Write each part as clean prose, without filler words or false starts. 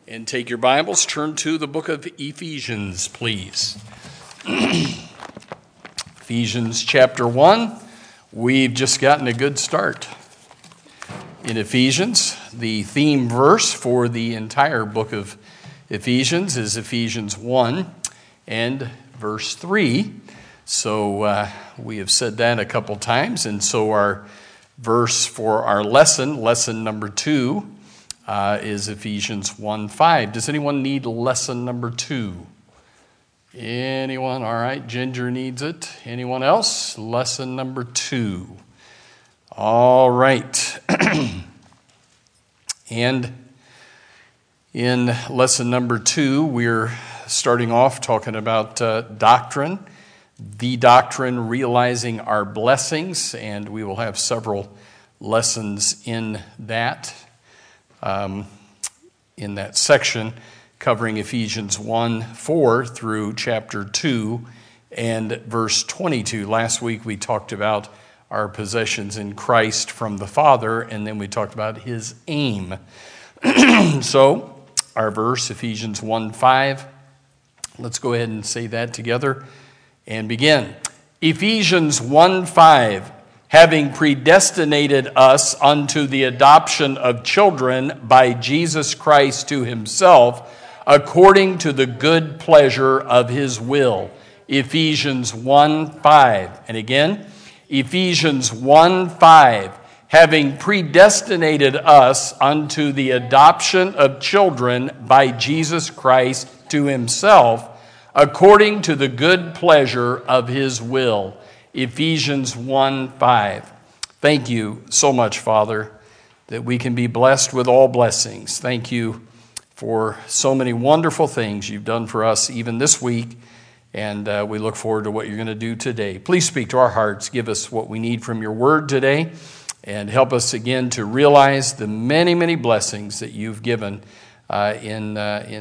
And take your Bibles, turn to the book of Ephesians, please. Ephesians chapter 1. We've just gotten a good start in Ephesians. The theme verse for the entire book of Ephesians is Ephesians 1 and verse 3. So we have said that a couple times, and so our verse for our lesson number 2, is Ephesians 1:5. Does anyone need lesson number 2? Anyone? All right, Ginger needs it. Anyone else? Lesson number 2. All right. And in lesson number 2, we're starting off talking about doctrine, the doctrine, realizing our blessings, and we will have several lessons in that section, covering Ephesians 1:4 through chapter 2 and verse 22. Last week we talked about our possessions in Christ from the Father, and then we talked about his aim. So, our verse, Ephesians 1:5, let's go ahead and say that together and begin. Ephesians 1:5. Having predestinated us unto the adoption of children by Jesus Christ to himself, according to the good pleasure of his will. Ephesians 1:5. And again, Ephesians 1:5. Having predestinated us unto the adoption of children by Jesus Christ to himself, according to the good pleasure of his will. Ephesians 1:5. Thank you so much, Father, that we can be blessed with all blessings. Thank you for so many wonderful things you've done for us even this week, and we look forward to what you're going to do today. Please speak to our hearts. Give us what we need from your word today, and help us again to realize the many, many blessings that you've given in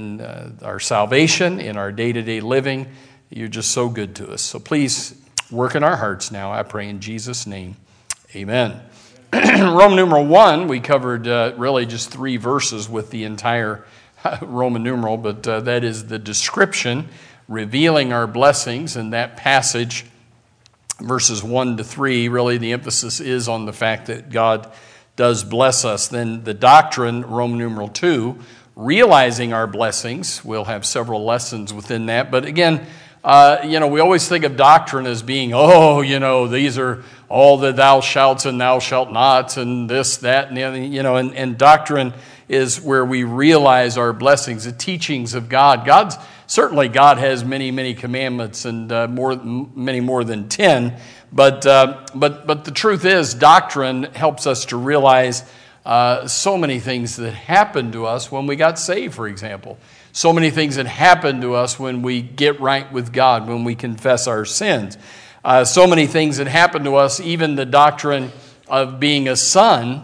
our salvation, in our day-to-day living. You're just so good to us. So please work in our hearts now, I pray in Jesus' name. Amen. Roman numeral 1, we covered really just 3 verses with the entire Roman numeral, but that is the description, revealing our blessings, and that passage, verses 1 to 3, really the emphasis is on the fact that God does bless us. Then the doctrine, Roman numeral 2, realizing our blessings. We'll have several lessons within that, but again, we always think of doctrine as being, these are all the thou shalt and thou shalt not, and this, that, and the other, and doctrine is where we realize our blessings, the teachings of God. God has many, many commandments, and many more than 10, but the truth is, doctrine helps us to realize so many things that happened to us when we got saved, for example. So many things that happen to us when we get right with God, when we confess our sins. So many things that happen to us, even the doctrine of being a son,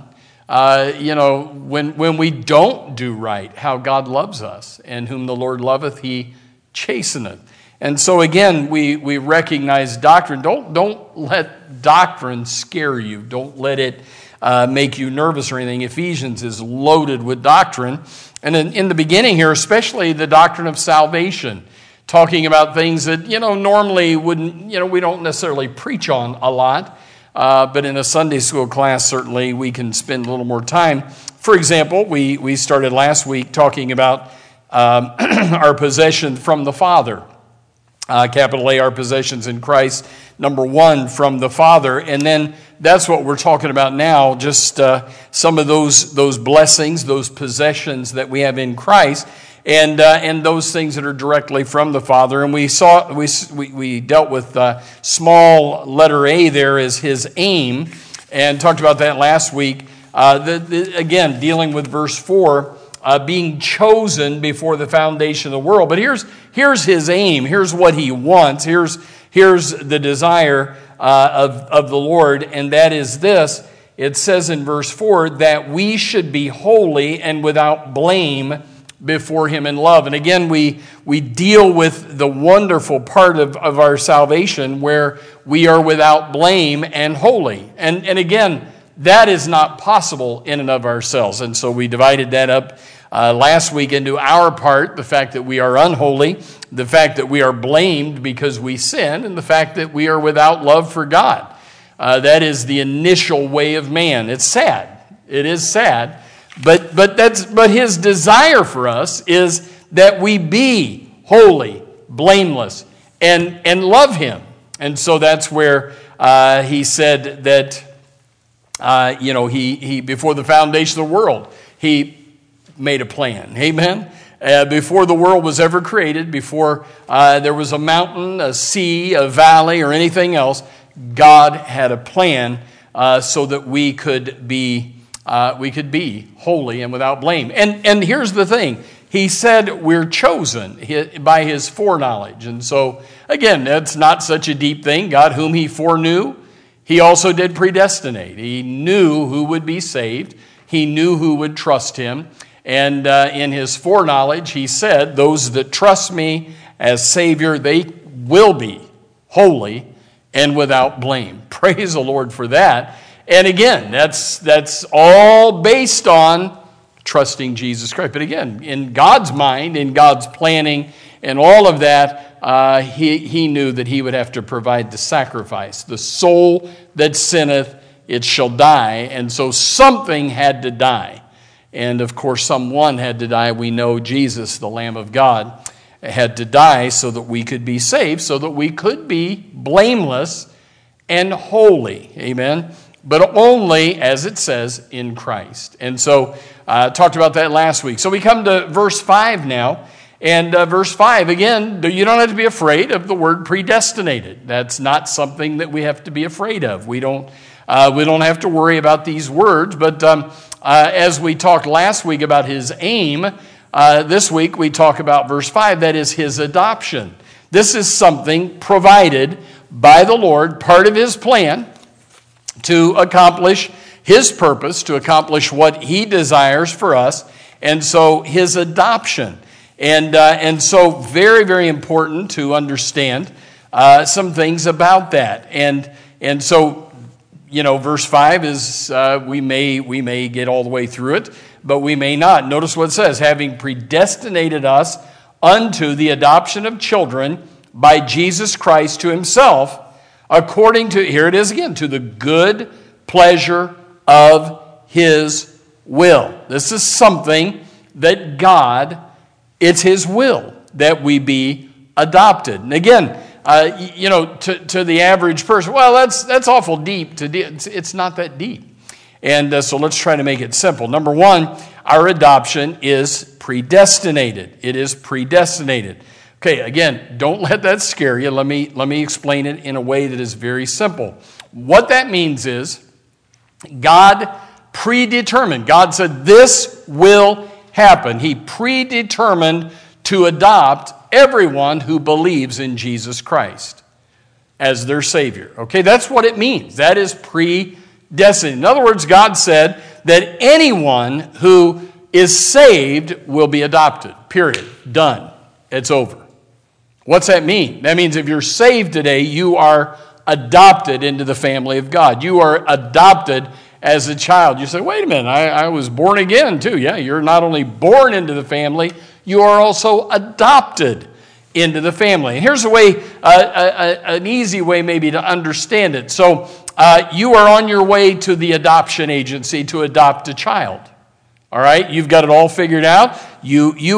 when we don't do right, how God loves us, and whom the Lord loveth, he chasteneth. And so again, we recognize doctrine. Don't let doctrine scare you. Don't let it make you nervous or anything. Ephesians is loaded with doctrine. And in the beginning here, especially the doctrine of salvation, talking about things that, normally we don't necessarily preach on a lot, but in a Sunday school class, certainly we can spend a little more time. For example, we started last week talking about our possession from the Father. Capital A, our possessions in Christ. Number 1, from the Father. And then that's what we're talking about now, just some of those blessings, those possessions that we have in Christ, and those things that are directly from the Father. And we dealt with small letter A there as his aim, and talked about that last week. Again, dealing with verse 4, being chosen before the foundation of the world. But here's his aim. Here's what he wants. Here's the desire of the Lord, and that is this. It says in verse 4 that we should be holy and without blame before him in love. And again, we deal with the wonderful part of our salvation where we are without blame and holy. And again, that is not possible in and of ourselves. And so we divided that up last week into our part, the fact that we are unholy, the fact that we are blamed because we sin, and the fact that we are without love for God. That is the initial way of man. It's sad. It is sad. But his desire for us is that we be holy, blameless, and love him. And so that's where he said that, he before the foundation of the world, he made a plan. Amen? Before the world was ever created, before there was a mountain, a sea, a valley, or anything else, God had a plan so that we could be holy and without blame. And here's the thing. He said we're chosen by his foreknowledge. And so, again, that's not such a deep thing. God, whom he foreknew, he also did predestinate. He knew who would be saved. He knew who would trust him. And in his foreknowledge, he said, those that trust me as Savior, they will be holy and without blame. Praise the Lord for that. And again, that's all based on trusting Jesus Christ. But again, in God's mind, in God's planning, and all of that, he knew that he would have to provide the sacrifice. The soul that sinneth, it shall die. And so something had to die. And of course, someone had to die. We know Jesus, the Lamb of God, had to die so that we could be saved, so that we could be blameless and holy. Amen. But only, as it says, in Christ. And so, talked about that last week. So we come to verse 5 now. And verse 5, again, you don't have to be afraid of the word predestinated. That's not something that we have to be afraid of. We don't have to worry about these words. But as we talked last week about his aim, this week we talk about verse 5, that is his adoption. This is something provided by the Lord, part of his plan to accomplish his purpose, to accomplish what he desires for us. And so his adoption. And so very, very important to understand some things about that. And so, verse 5 is, we may get all the way through it, but we may not. Notice what it says, having predestinated us unto the adoption of children by Jesus Christ to himself, according to, here it is again, to the good pleasure of his will. This is something that God, it's his will that we be adopted. And again, to the average person, well, that's awful deep. It's not that deep. And so let's try to make it simple. Number one, our adoption is predestinated. It is predestinated. Okay, again, don't let that scare you. Let me explain it in a way that is very simple. What that means is God predetermined. God said this will happen. He predetermined to adopt everyone who believes in Jesus Christ as their Savior. Okay, that's what it means. That is predestined. In other words, God said that anyone who is saved will be adopted. Period. Done. It's over. What's that mean? That means if you're saved today, you are adopted into the family of God. You are adopted as a child. You say, wait a minute, I was born again too. Yeah, you're not only born into the family, you are also adopted into the family. And here's a way, an easy way maybe to understand it. So you are on your way to the adoption agency to adopt a child. All right, you've got it all figured out. You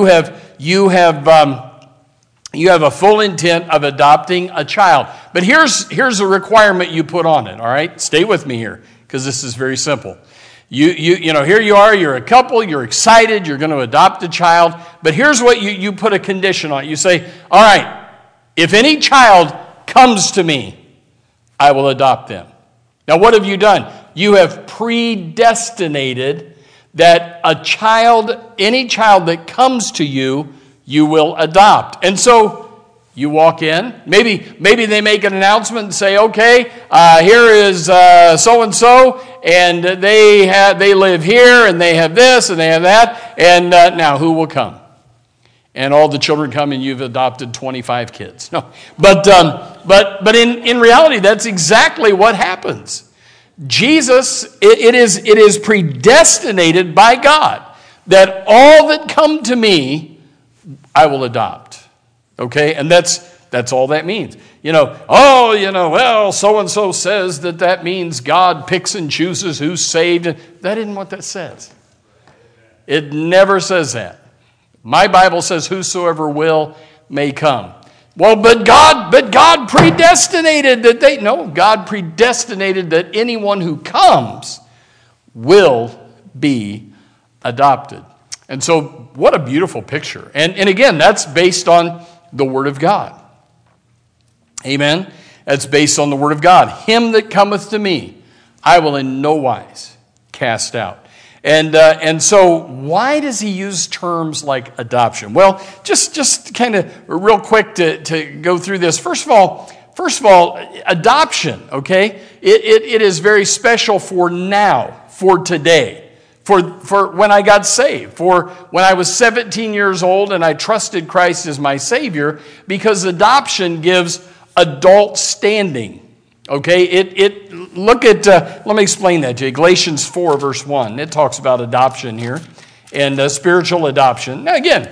have a full intent of adopting a child. But here's a requirement you put on it, all right? Stay with me here, because this is very simple. You know, here you are, you're a couple, you're excited, you're going to adopt a child, but here's what you put a condition on it. You say, all right, if any child comes to me, I will adopt them. Now, what have you done? You have predestinated that any child that comes to you, you will adopt. And so you walk in. Maybe they make an announcement and say, okay, here is so-and-so, and they live here, and they have this, and they have that, and now who will come? And all the children come, and you've adopted 25 kids. No, but in reality, that's exactly what happens. Jesus, it is predestinated by God that all that come to me, I will adopt. Okay, and that's all that means. Well, so-and-so says that means God picks and chooses who's saved. That isn't what that says. It never says that. My Bible says whosoever will may come. Well, but God predestinated that God predestinated that anyone who comes will be adopted. And so what a beautiful picture. And again, that's based on the Word of God. Amen? That's based on the Word of God. Him that cometh to me, I will in no wise cast out. And so why does he use terms like adoption? Well, just kind of real quick to go through this. First of all, adoption, okay? It is very special for now, for today, for when I got saved, for when I was 17 years old and I trusted Christ as my Savior, because adoption gives adult standing. Okay, let me explain that to you. Galatians 4, verse 1. It talks about adoption here and spiritual adoption. Now, again,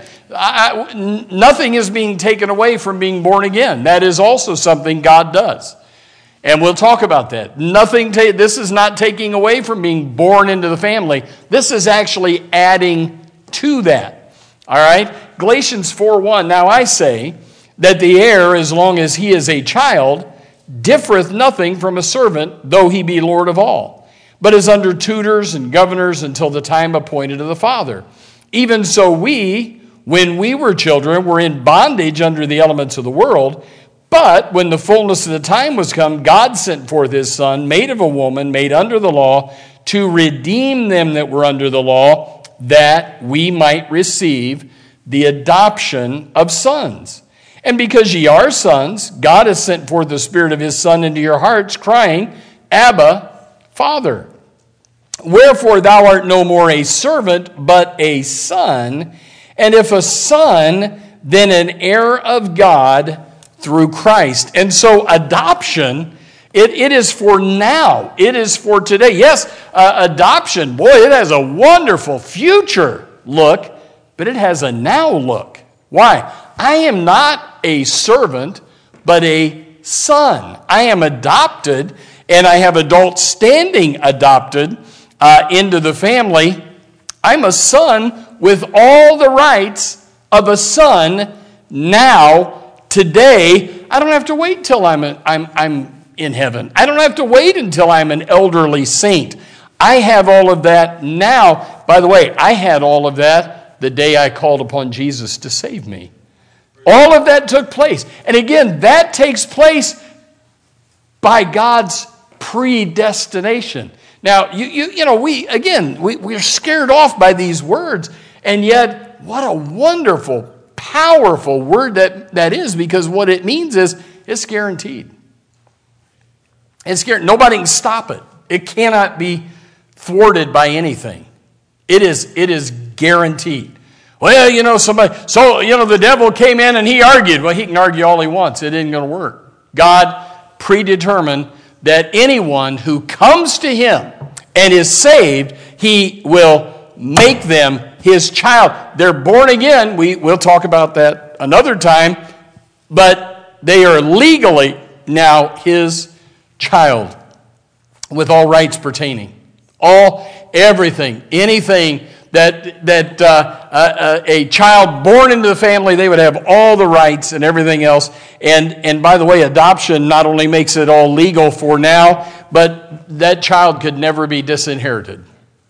nothing is being taken away from being born again. That is also something God does. And we'll talk about that. This is not taking away from being born into the family. This is actually adding to that. All right? Galatians 4:1. Now I say that the heir, as long as he is a child, differeth nothing from a servant, though he be Lord of all, but is under tutors and governors until the time appointed of the Father. Even so we, when we were children, were in bondage under the elements of the world. But when the fullness of the time was come, God sent forth his Son, made of a woman, made under the law, to redeem them that were under the law, that we might receive the adoption of sons. And because ye are sons, God has sent forth the Spirit of his Son into your hearts, crying, Abba, Father. Wherefore thou art no more a servant, but a son. And if a son, then an heir of God through Christ. And so adoption, it is for now. It is for today. Yes, adoption, boy, it has a wonderful future look, but it has a now look. Why? I am not a servant, but a son. I am adopted, and I have adult standing adopted into the family. I'm a son with all the rights of a son now, today. I don't have to wait till I'm in heaven. I don't have to wait until I'm an elderly saint. I have all of that now. By the way, I had all of that the day I called upon Jesus to save me. All of that took place. And again, that takes place by God's predestination. Now, we're scared off by these words, and yet what a wonderful, powerful word that is, because what it means is it's guaranteed. It's guaranteed. Nobody can stop it. It cannot be thwarted by anything. It is guaranteed. Well, the devil came in and he argued. Well, he can argue all he wants. It isn't going to work. God predetermined that anyone who comes to him and is saved, he will make them his child. They're born again. We'll talk about that another time. But they are legally now his child with all rights pertaining. Everything, anything that a child born into the family, they would have all the rights and everything else. And by the way, adoption not only makes it all legal for now, but that child could never be disinherited.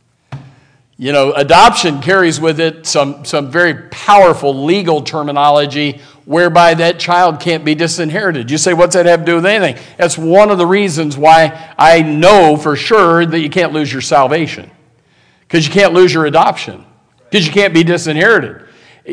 Adoption carries with it some very powerful legal terminology whereby that child can't be disinherited. You say, what's that have to do with anything? That's one of the reasons why I know for sure that you can't lose your salvation. Because you can't lose your adoption. Because you can't be disinherited.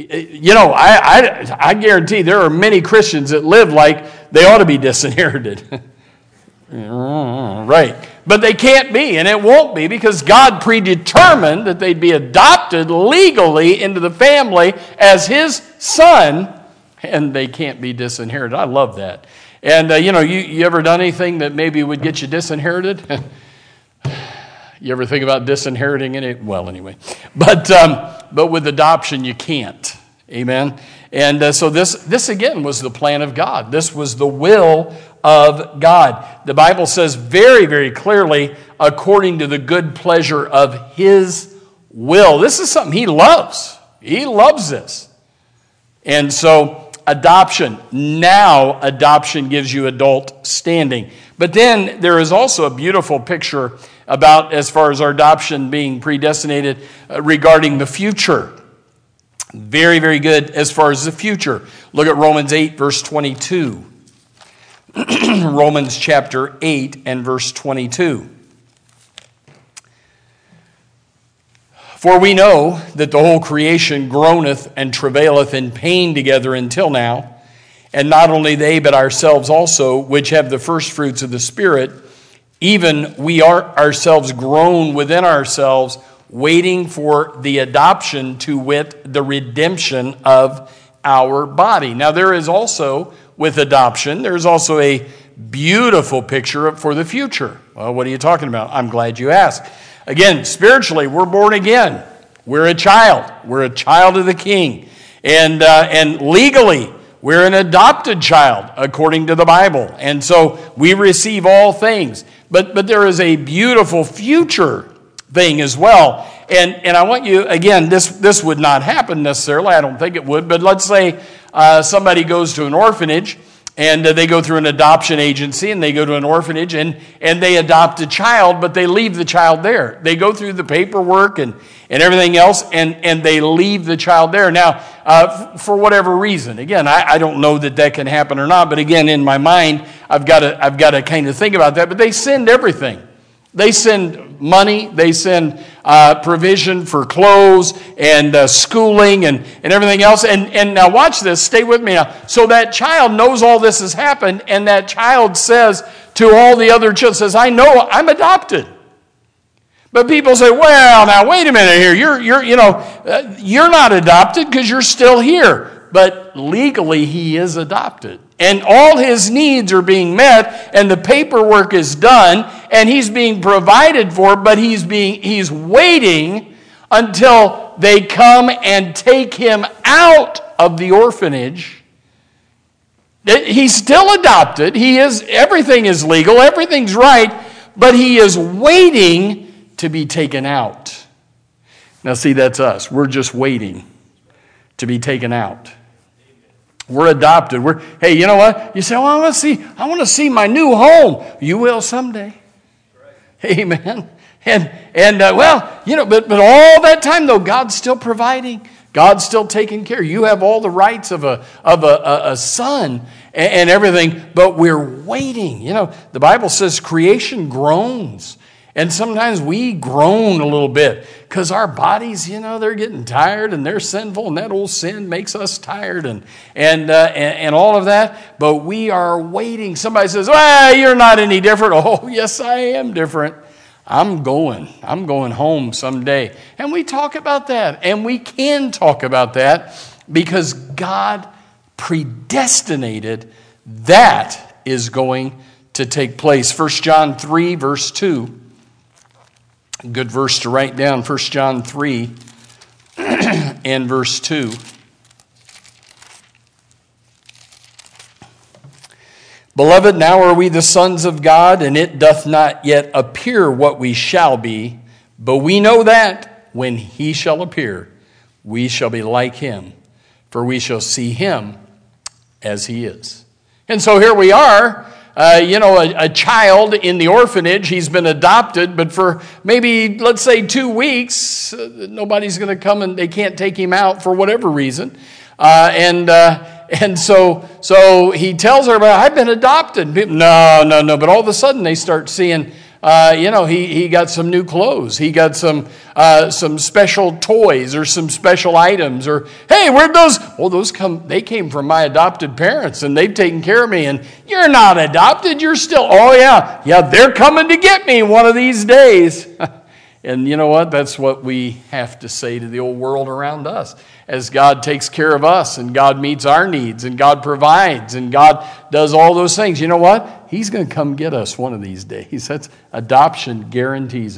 I guarantee there are many Christians that live like they ought to be disinherited. Right. But they can't be, and it won't be, because God predetermined that they'd be adopted legally into the family as his son, and they can't be disinherited. I love that. And, you ever done anything that maybe would get you disinherited? You ever think about disinheriting it? Well, anyway. But with adoption, you can't. Amen? And so this again was the plan of God. This was the will of God. The Bible says very, very clearly, according to the good pleasure of His will. This is something He loves. He loves this. And so adoption. Now adoption gives you adult standing. But then there is also a beautiful picture about, as far as our adoption being predestinated, regarding the future. Very, very good as far as the future. Look at Romans 8, verse 22. Romans chapter 8 and verse 22. For we know that the whole creation groaneth and travaileth in pain together until now, and not only they, but ourselves also, which have the first fruits of the Spirit, even we are ourselves groan within ourselves, waiting for the adoption, to wit, the redemption of our body. Now there is also, with adoption, there's also a beautiful picture for the future. Well, what are you talking about? I'm glad you asked. Again, spiritually, we're born again. We're a child. We're a child of the King. And legally, we're an adopted child, according to the Bible. And so we receive all things. But there is a beautiful future thing as well. And I want you, again, this would not happen necessarily. I don't think it would. But let's say somebody goes to an orphanage, and they go through an adoption agency, and they go to an orphanage, and they adopt a child, but they leave the child there. They go through the paperwork and everything else, and they leave the child there. Now, for whatever reason, again, I don't know that can happen or not, but again, in my mind, I've got to kind of think about that. But they send everything. They send money, they send provision for clothes and schooling and everything else. And now watch this, stay with me now. So that child knows all this has happened, and that child says to all the other children, says, I know I'm adopted. But people say, well, now wait a minute here. You're not adopted because you're still here. But legally he is adopted. And all his needs are being met, and the paperwork is done, and he's being provided for, but he's waiting until they come and take him out of the orphanage. He's still adopted. Everything is legal, everything's right, but he is waiting to be taken out. Now see, that's us. We're just waiting to be taken out. We're adopted. Hey, you know what? You say, well, I want to see my new home. You will someday. Right. Amen. But all that time though, God's still providing. God's still taking care. You have all the rights of a son and everything, but we're waiting. The Bible says creation groans. And sometimes we groan a little bit because our bodies, they're getting tired and they're sinful, and that old sin makes us tired and all of that. But we are waiting. Somebody says, well, you're not any different. Oh, yes, I am different. I'm going home someday. And we talk about that, and we can talk about that because God predestinated that is going to take place. 1 John 3, verse 2. Good verse to write down, 1 John 3 and verse 2. Beloved, now are we the sons of God, and it doth not yet appear what we shall be, but we know that when he shall appear, we shall be like him, for we shall see him as he is. And so here we are. A child in the orphanage, he's been adopted, but for maybe, let's say, 2 weeks, nobody's going to come and they can't take him out for whatever reason. And so he tells her, well, I've been adopted. No. But all of a sudden they start seeing, he got some new clothes. He got some special toys or some special items. Or, hey, where'd those? Well, they came from my adopted parents, and they've taken care of me. And you're not adopted. You're still, oh, yeah. Yeah, they're coming to get me one of these days. And you know what? That's what we have to say to the old world around us. As God takes care of us, and God meets our needs, and God provides, and God does all those things. You know what? He's going to come get us one of these days. That's adoption guarantees it.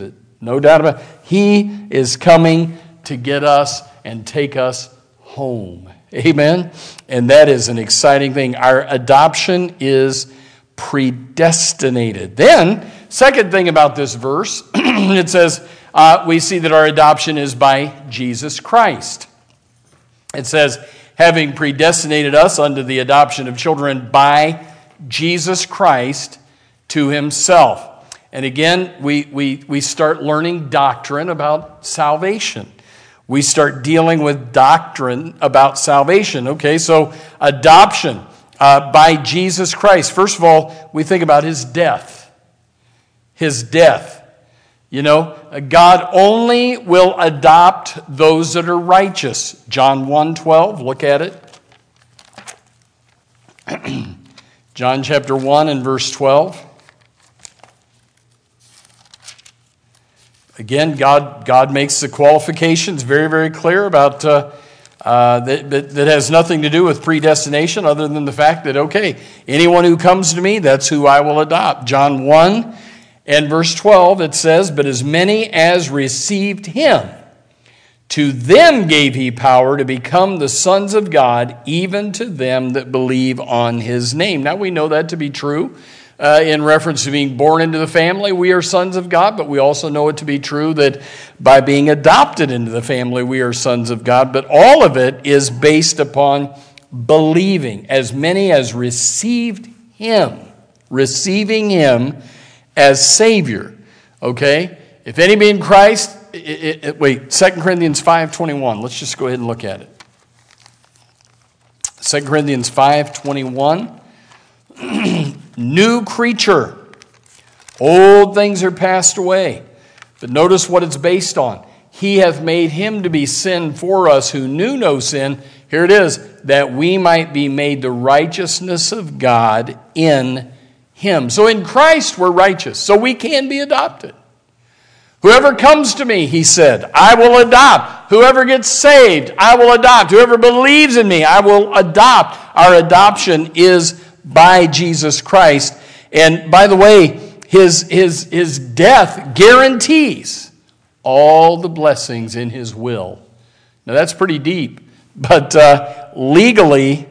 No doubt about it. He is coming to get us and take us home. Amen? And that is an exciting thing. Our adoption is predestinated. Then, second thing about this verse, it says, we see that our adoption is by Jesus Christ. It says, having predestinated us unto the adoption of children by Jesus Christ to himself. And again, we start learning doctrine about salvation. We start dealing with doctrine about salvation. Okay, so adoption by Jesus Christ. First of all, we think about his death. His death. You know, God only will adopt those that are righteous. John 1:12, look at it. John chapter 1 and verse 12. Again, God makes the qualifications very, very clear about that has nothing to do with predestination other than the fact that, okay, anyone who comes to me, that's who I will adopt. John 1 and verse 12, it says, but as many as received him, to them gave he power to become the sons of God, even to them that believe on his name. Now we know that to be true. In reference to being born into the family, we are sons of God, but we also know it to be true that by being adopted into the family, we are sons of God. But all of it is based upon believing. As many as received him, receiving him as Savior. Okay? If any be in Christ, 2 Corinthians 5:21. Let's just go ahead and look at it. 2 Corinthians 5:21. New creature. Old things are passed away. But notice what it's based on. He hath made him to be sin for us who knew no sin. Here it is. That we might be made the righteousness of God in him. So in Christ we're righteous. So we can be adopted. Whoever comes to me, he said, I will adopt. Whoever gets saved, I will adopt. Whoever believes in me, I will adopt. Our adoption is by Jesus Christ. And by the way, his death guarantees all the blessings in his will. Now that's pretty deep. But legally,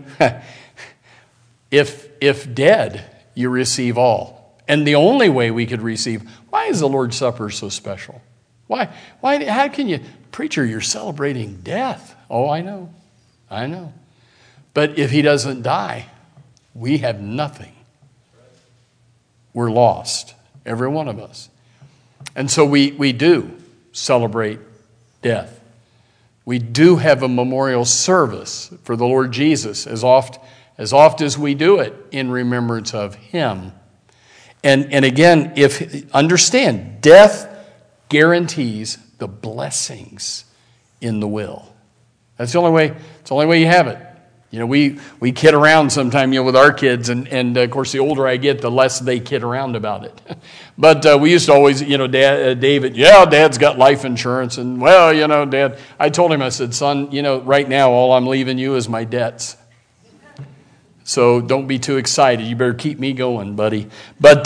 if dead, you receive all. And the only way we could receive, why is the Lord's Supper so special? Why? How can you, preacher, you're celebrating death. Oh, I know. But if he doesn't die, we have nothing. We're lost, every one of us. And so we do celebrate death. We do have a memorial service for the Lord Jesus as oft as we do it in remembrance of him. And again, understand, death guarantees the blessings in the will. That's the only way you have it. You know, we kid around sometime, with our kids, and of course, the older I get, the less they kid around about it. But we used to always, David, Dad's got life insurance, and Dad, I told him, I said, son, right now, all I'm leaving you is my debts. So don't be too excited. You better keep me going, buddy. But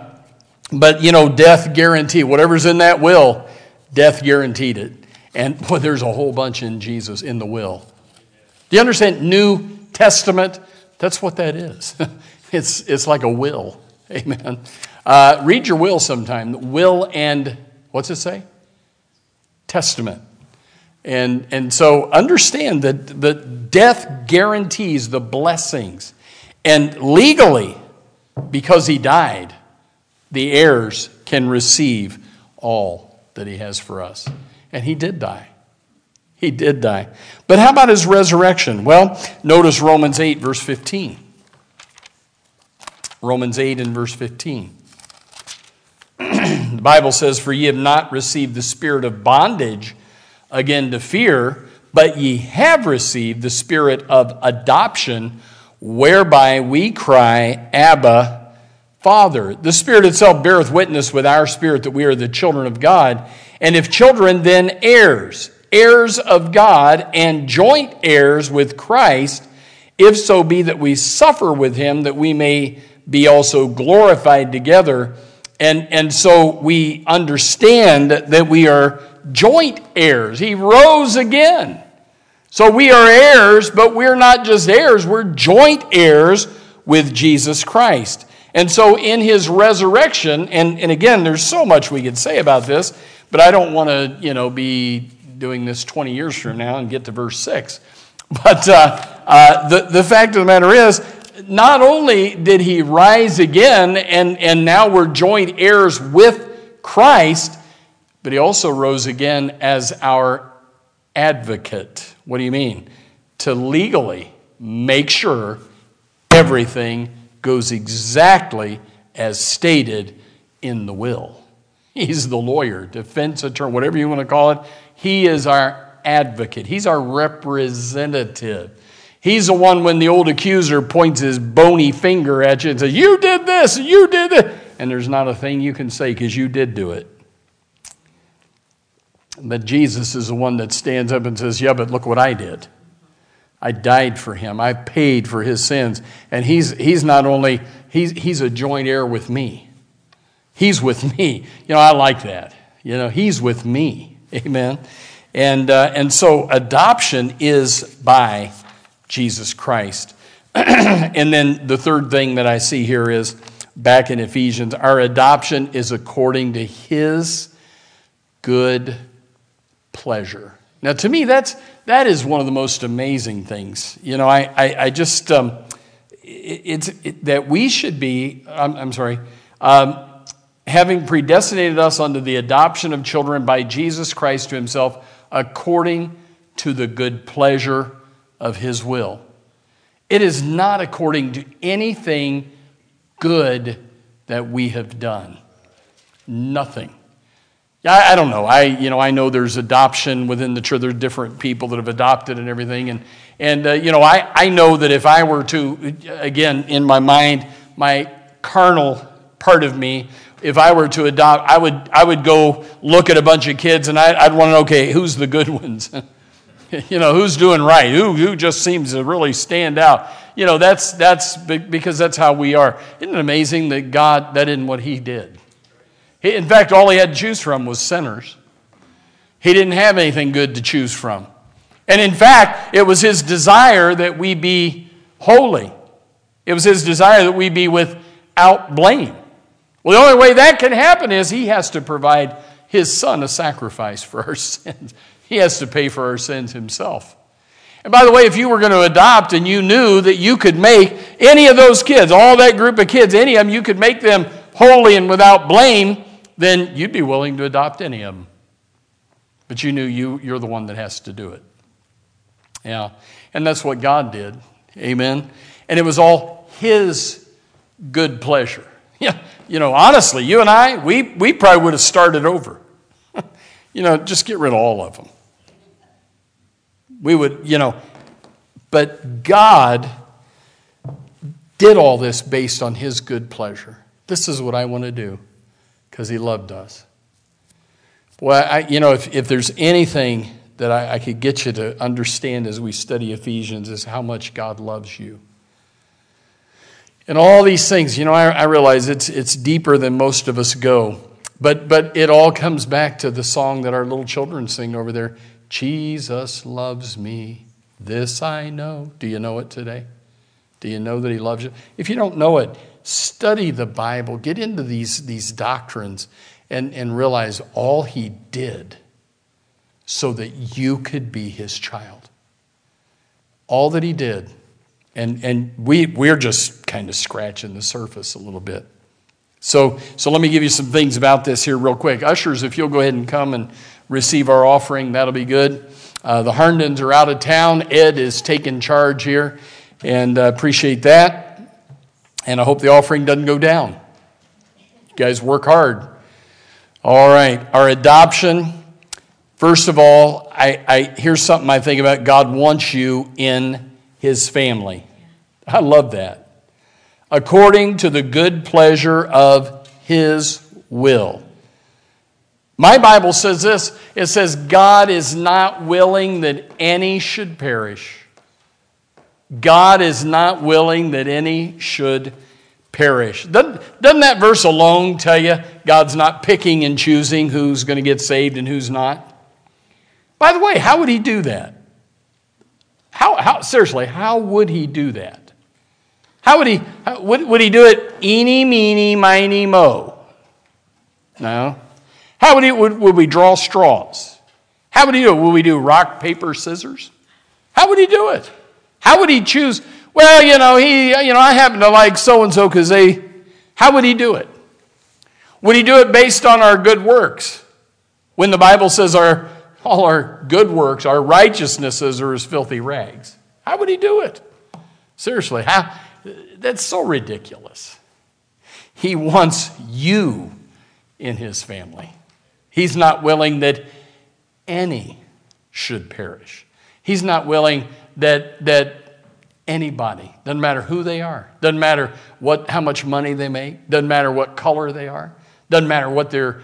death guarantee, whatever's in that will, death guaranteed it. And there's a whole bunch in Jesus in the will. Do you understand? New Testament, that's what that is. It's like a will. Amen. Read your will sometime. Will and, what's it say? Testament. And so understand that the death guarantees the blessings. And legally, because he died, the heirs can receive all that he has for us. And he did die. He did die. But how about his resurrection? Well, notice Romans 8, verse 15. Romans 8 and verse 15. The Bible says, for ye have not received the spirit of bondage again to fear, but ye have received the spirit of adoption, whereby we cry, Abba, Father. The Spirit itself beareth witness with our spirit that we are the children of God. And if children, then heirs, heirs of God, and joint heirs with Christ, if so be that we suffer with him, that we may be also glorified together. And so we understand that we are joint heirs. He rose again. So we are heirs, but we're not just heirs, we're joint heirs with Jesus Christ. And so in his resurrection, and again, there's so much we could say about this, but I don't want to, be doing this 20 years from now and get to verse 6. But the fact of the matter is, not only did he rise again, and now we're joint heirs with Christ, but he also rose again as our advocate. What do you mean? To legally make sure everything goes exactly as stated in the will. He's the lawyer, defense attorney, whatever you want to call it. He is our advocate. He's our representative. He's the one when the old accuser points his bony finger at you and says, you did this, you did it. And there's not a thing you can say because you did do it. But Jesus is the one that stands up and says, yeah, but look what I did. I died for him. I paid for his sins. And he's not only, he's a joint heir with me. He's with me. I like that. He's with me. Amen. And so adoption is by Jesus Christ. And then the third thing that I see here is, back in Ephesians, our adoption is according to his good pleasure. Now, to me, that is one of the most amazing things. I just, that we should be, having predestinated us unto the adoption of children by Jesus Christ to himself, according to the good pleasure of his will. It is not according to anything good that we have done. Nothing. I don't know. I know there's adoption within the church. There's different people that have adopted and everything. And I know that if I were to, again, in my mind, my carnal part of me, if I were to adopt, I would go look at a bunch of kids and I'd want to know, okay, who's the good ones? Who's doing right? Who just seems to really stand out? That's because that's how we are. Isn't it amazing that God, that isn't what he did? In fact, all he had to choose from was sinners. He didn't have anything good to choose from. And in fact, it was his desire that we be holy. It was his desire that we be without blame. Well, the only way that can happen is he has to provide his son a sacrifice for our sins. He has to pay for our sins himself. And by the way, if you were going to adopt and you knew that you could make any of those kids, all that group of kids, any of them, you could make them holy and without blame, then you'd be willing to adopt any of them. But you knew you're the one that has to do it. Yeah. And that's what God did. Amen. And it was all his good pleasure. Yeah. Honestly, you and I, we probably would have started over. Just get rid of all of them. We would, but God did all this based on his good pleasure. This is what I want to do because he loved us. Well, if there's anything that I could get you to understand as we study Ephesians is how much God loves you. And all these things, I realize it's deeper than most of us go. But it all comes back to the song that our little children sing over there. Jesus loves me, this I know. Do you know it today? Do you know that he loves you? If you don't know it, study the Bible. Get into these doctrines and realize all he did so that you could be his child. All that he did. And we're just kind of scratching the surface a little bit. So let me give you some things about this here real quick. Ushers, if you'll go ahead and come and receive our offering, that'll be good. The Herndons are out of town. Ed is taking charge here, and appreciate that. And I hope the offering doesn't go down. You guys work hard. All right, our adoption. First of all, here's something I think about. God wants you in his family. I love that. According to the good pleasure of his will. My Bible says this. It says, God is not willing that any should perish. God is not willing that any should perish. doesn't that verse alone tell you God's not picking and choosing who's going to get saved and who's not? By the way, how would he do that? Seriously, how would he do that? Would he do it eeny, meeny, miny, mo? No. How would we draw straws? How would he do it? Would we do rock, paper, scissors? How would he do it? How would he choose? Well, I happen to like so-and-so because they... How would he do it? Would he do it based on our good works? When the Bible says all our good works, our righteousnesses are as filthy rags. How would he do it? Seriously, that's so ridiculous. He wants you in his family. He's not willing that any should perish. He's not willing that anybody, doesn't matter who they are, doesn't matter how much money they make, doesn't matter what color they are, doesn't matter what their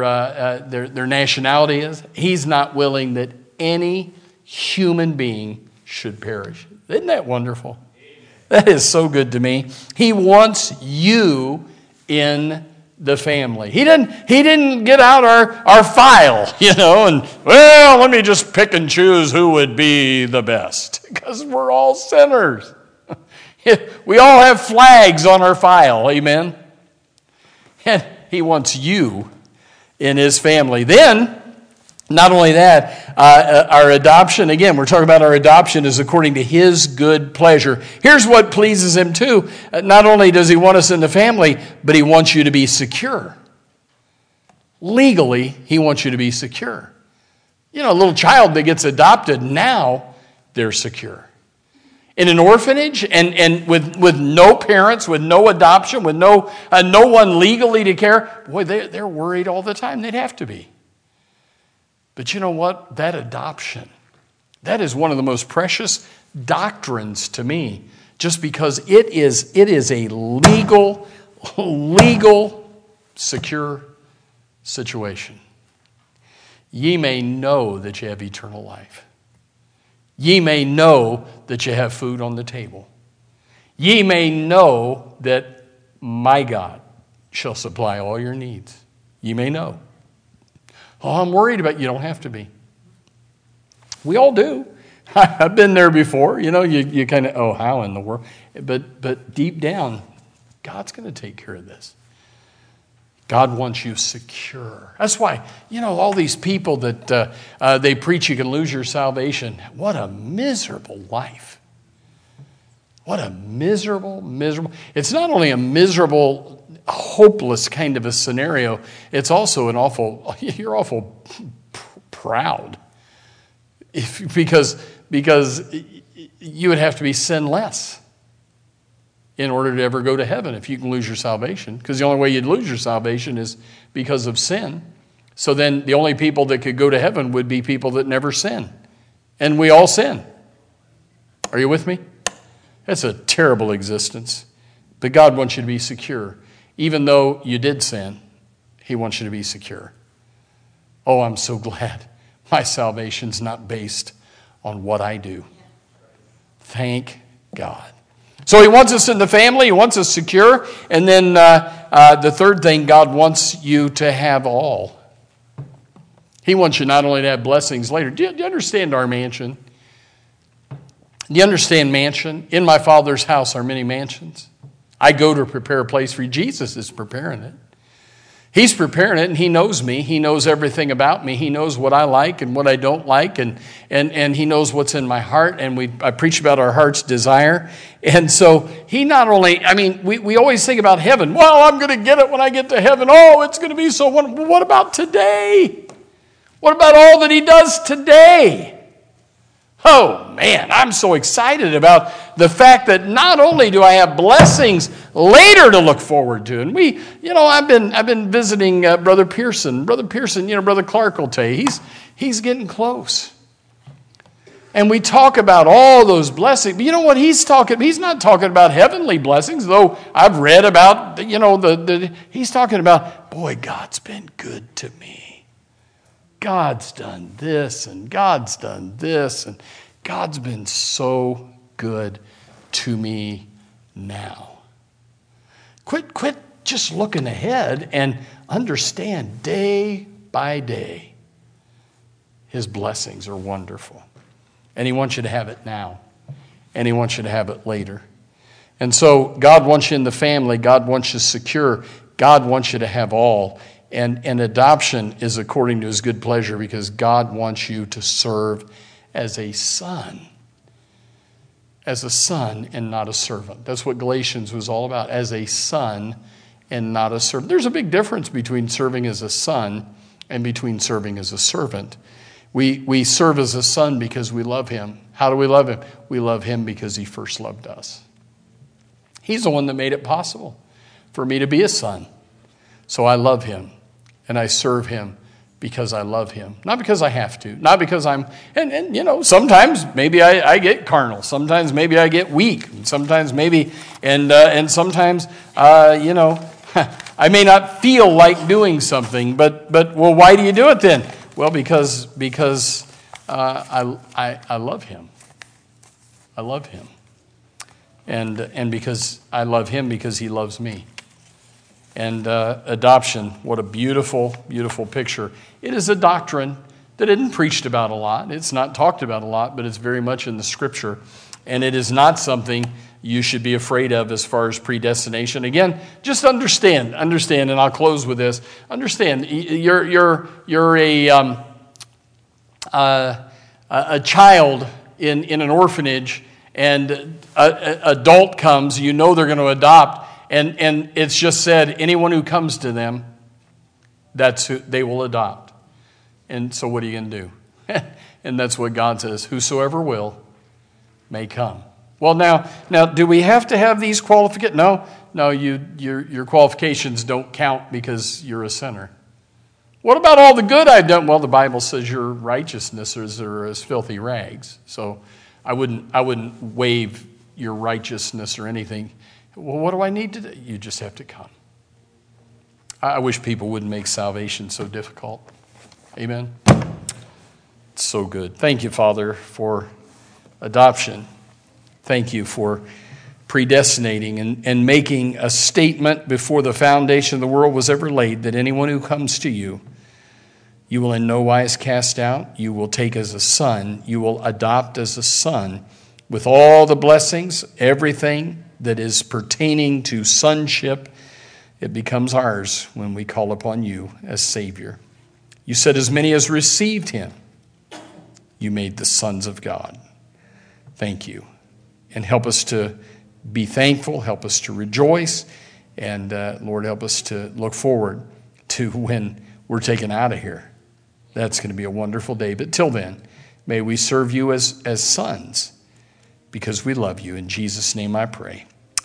nationality is. He's not willing that any human being should perish. Isn't that wonderful? That is so good to me. He wants you in the family. He didn't get out our file, and, well, let me just pick and choose who would be the best. Because we're all sinners. We all have flags on our file, amen? And he wants you in his family. Then, not only that, our adoption, again, we're talking about our adoption is according to his good pleasure. Here's what pleases him too. Not only does he want us in the family, but he wants you to be secure. Legally, he wants you to be secure. A little child that gets adopted, now they're secure. In an orphanage and with no parents, with no adoption, with no one legally to care, boy, they're worried all the time. They'd have to be. But you know what? That adoption, that is one of the most precious doctrines to me, just because it is a legal, secure situation. Ye may know that you have eternal life. Ye may know that you have food on the table. Ye may know that my God shall supply all your needs. Ye may know. Oh, I'm worried about you. Don't have to be. We all do. I've been there before. You kind of, how in the world? But deep down, God's going to take care of this. God wants you secure. That's why, all these people that they preach you can lose your salvation. What a miserable life. What a miserable. It's not only a miserable, hopeless kind of a scenario, it's also you're awful proud. Because you would have to be sinless in order to ever go to heaven if you can lose your salvation. Because the only way you'd lose your salvation is because of sin. So then the only people that could go to heaven would be people that never sin. And we all sin. Are you with me? That's a terrible existence. But God wants you to be secure. Even though you did sin, he wants you to be secure. Oh, I'm so glad my salvation's not based on what I do. Thank God. So he wants us in the family. He wants us secure. And then the third thing, God wants you to have all. He wants you not only to have blessings later. Do you understand our mansion? Do you understand mansion? In my Father's house are many mansions. I go to prepare a place for you. Jesus is preparing it. He's preparing it, and he knows me. He knows everything about me. He knows what I like and what I don't like, and he knows what's in my heart, and I preach about our heart's desire. And so he not only, we always think about heaven. Well, I'm going to get it when I get to heaven. Oh, it's going to be so wonderful. What about today? What about all that he does today? Oh, man, I'm so excited about the fact that not only do I have blessings later to look forward to, and I've been visiting Brother Pearson. Brother Pearson, Brother Clark will tell you, he's getting close. And we talk about all those blessings. But you know what he's not talking about heavenly blessings, though I've read about, he's talking about, boy, God's been good to me. God's done this, and God's done this, and God's been so good to me now. Quit just looking ahead and understand day by day his blessings are wonderful. And he wants you to have it now. And he wants you to have it later. And so God wants you in the family. God wants you secure. God wants you to have all. And adoption is according to his good pleasure because God wants you to serve as a son. As a son and not a servant. That's what Galatians was all about. As a son and not a servant. There's a big difference between serving as a son and between serving as a servant. We serve as a son because we love him. How do we love him? We love him because he first loved us. He's the one that made it possible for me to be a son. So I love him and I serve him because I love him. Not because I have to. Not because I'm, and you know, sometimes maybe I get carnal. Sometimes maybe I get weak. Sometimes maybe, and sometimes, you know, I may not feel like doing something, but well, why do you do it then? Well, because I love him. I love him. And because I love him because he loves me. And adoption, what a beautiful, beautiful picture. It is a doctrine that isn't preached about a lot. It's not talked about a lot, but it's very much in the Scripture. And it is not something you should be afraid of as far as predestination. Again, just understand, and I'll close with this. Understand, you're a child in an orphanage, and an adult comes, you know they're going to adopt, and it's just said, anyone who comes to them, that's who they will adopt. And so what are you going to do? And that's what God says, whosoever will may come. Well, now, do we have to have these qualifications? No, your qualifications don't count because you're a sinner. What about all the good I've done? Well, the Bible says your righteousnesses are as filthy rags. So I wouldn't waive your righteousness or anything. Well, what do I need to do? You just have to come. I wish people wouldn't make salvation so difficult. Amen? It's so good. Thank you, Father, for adoption. Thank you for predestinating and making a statement before the foundation of the world was ever laid that anyone who comes to you, you will in no wise cast out. You will take as a son. You will adopt as a son with all the blessings, everything that is pertaining to sonship. It becomes ours when we call upon you as Savior. You said, as many as received him, you made the sons of God. Thank you. And help us to be thankful. Help us to rejoice. And Lord, help us to look forward to when we're taken out of here. That's going to be a wonderful day. But till then, may we serve you as sons because we love you. In Jesus' name I pray.